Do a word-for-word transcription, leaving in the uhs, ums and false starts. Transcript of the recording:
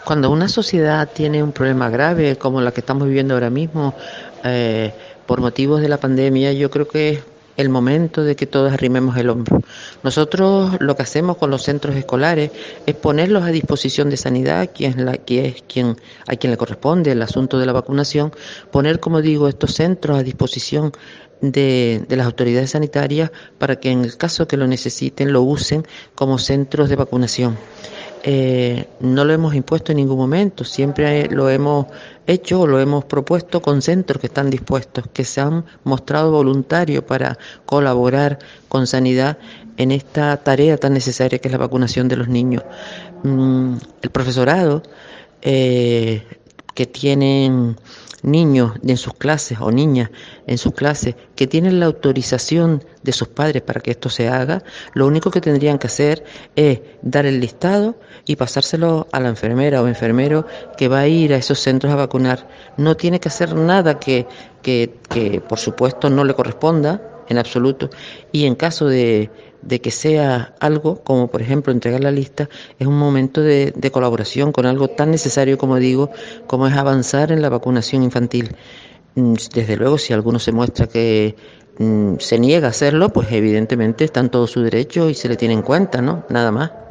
Cuando una sociedad tiene un problema grave como la que estamos viviendo ahora mismo, eh, por motivos de la pandemia, yo creo que es el momento de que todos arrimemos el hombro. Nosotros lo que hacemos con los centros escolares es ponerlos a disposición de sanidad, quien es la, que es quien, a quien le corresponde el asunto de la vacunación, poner, como digo, estos centros a disposición de, de las autoridades sanitarias para que en el caso que lo necesiten lo usen como centros de vacunación. Eh, no lo hemos impuesto en ningún momento, siempre lo hemos hecho o lo hemos propuesto con centros que están dispuestos, que se han mostrado voluntarios para colaborar con sanidad en esta tarea tan necesaria que es la vacunación de los niños. Mm, el profesorado eh, que tienen niños en sus clases o niñas en sus clases que tienen la autorización de sus padres para que esto se haga, lo único que tendrían que hacer es dar el listado y pasárselo a la enfermera o enfermero que va a ir a esos centros a vacunar. No tiene que hacer nada que, que, que por supuesto no le corresponda en absoluto, y en caso de, de que sea algo, como por ejemplo entregar la lista, es un momento de, de colaboración con algo tan necesario, como digo, como es avanzar en la vacunación infantil. Desde luego, si alguno se muestra que mm, se niega a hacerlo, pues evidentemente está en todo su derecho y se le tiene en cuenta, ¿no? Nada más.